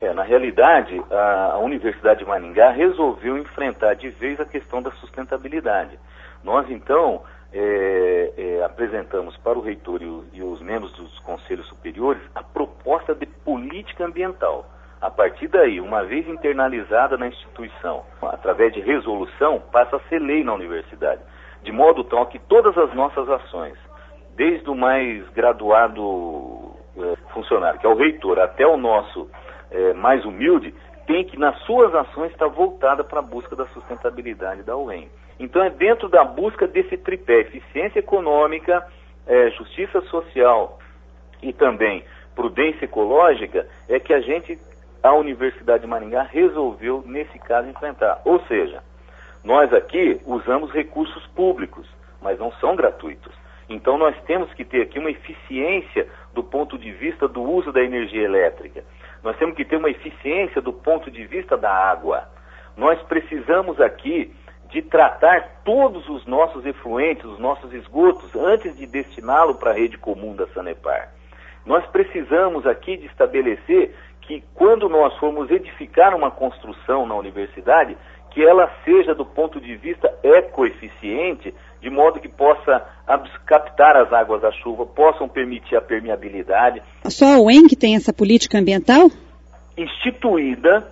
Na realidade, a Universidade de Maringá resolveu enfrentar de vez a questão da sustentabilidade. Nós, então, apresentamos para o reitor e os membros dos conselhos superiores a proposta de política ambiental. A partir daí, uma vez internalizada na instituição, através de resolução, passa a ser lei na universidade, de modo tal que todas as nossas ações, desde o mais graduado funcionário, que é o reitor, até o nosso mais humilde, tem que, nas suas ações, estar voltada para a busca da sustentabilidade da UEM. Então, é dentro da busca desse tripé, eficiência econômica, justiça social e também prudência ecológica, é que a Universidade de Maringá resolveu, nesse caso, enfrentar. Ou seja, nós aqui usamos recursos públicos, mas não são gratuitos. Então, nós temos que ter aqui uma eficiência do ponto de vista do uso da energia elétrica. Nós temos que ter uma eficiência do ponto de vista da água. Nós precisamos aqui de tratar todos os nossos efluentes, os nossos esgotos, antes de destiná-lo para a rede comum da Sanepar. Nós precisamos aqui de estabelecer que quando nós formos edificar uma construção na universidade, que ela seja do ponto de vista ecoeficiente, de modo que possa captar as águas da chuva, possam permitir a permeabilidade. Só a UEM que tem essa política ambiental? Instituída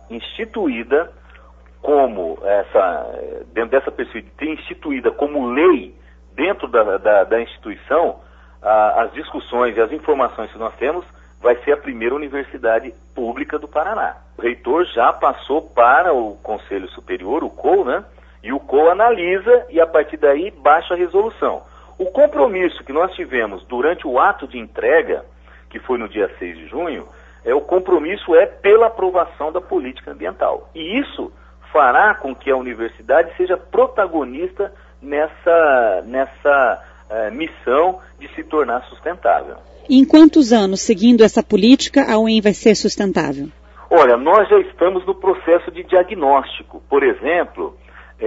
como dentro dessa perspectiva, tem instituída como lei dentro da instituição, as discussões e as informações que nós temos, vai ser a primeira universidade pública do Paraná. O reitor já passou para o Conselho Superior, o COU, né? E o COU analisa e a partir daí baixa a resolução. O compromisso que nós tivemos durante o ato de entrega, que foi no dia 6 de junho, o compromisso é pela aprovação da política ambiental. E isso fará com que a universidade seja protagonista nessa missão de se tornar sustentável. E em quantos anos, seguindo essa política, a UEM vai ser sustentável? Olha, nós já estamos no processo de diagnóstico. Por exemplo,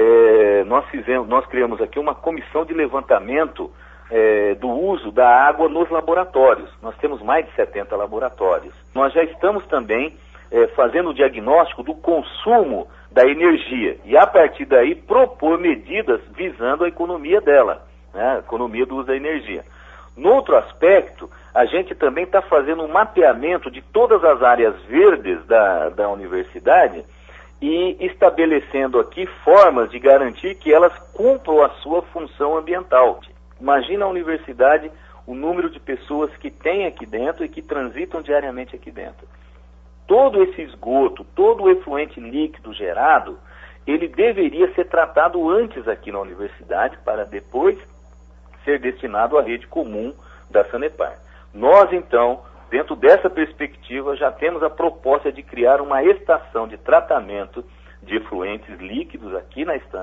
nós criamos aqui uma comissão de levantamento do uso da água nos laboratórios. Nós temos mais de 70 laboratórios. Nós já estamos também fazendo o diagnóstico do consumo da energia e, a partir daí, propor medidas visando a economia dela, né? A economia do uso da energia. No outro aspecto, a gente também está fazendo um mapeamento de todas as áreas verdes da universidade e estabelecendo aqui formas de garantir que elas cumpram a sua função ambiental. Imagina a universidade, o número de pessoas que tem aqui dentro e que transitam diariamente aqui dentro. Todo esse esgoto, todo o efluente líquido gerado, ele deveria ser tratado antes aqui na universidade para depois ser destinado à rede comum da Sanepar. Nós, então, dentro dessa perspectiva, já temos a proposta de criar uma estação de tratamento de efluentes líquidos aqui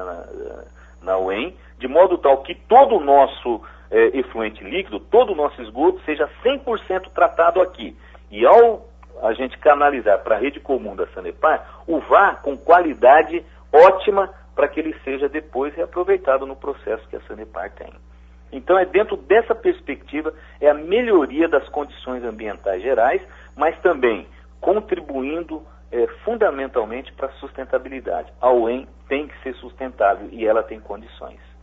na UEM, de modo tal que todo o nosso efluente líquido, todo o nosso esgoto seja 100% tratado aqui. E ao a gente canalizar para a rede comum da Sanepar, o vá com qualidade ótima para que ele seja depois reaproveitado no processo que a Sanepar tem. Então, dentro dessa perspectiva, a melhoria das condições ambientais gerais, mas também contribuindo fundamentalmente para a sustentabilidade. A UEM tem que ser sustentável e ela tem condições.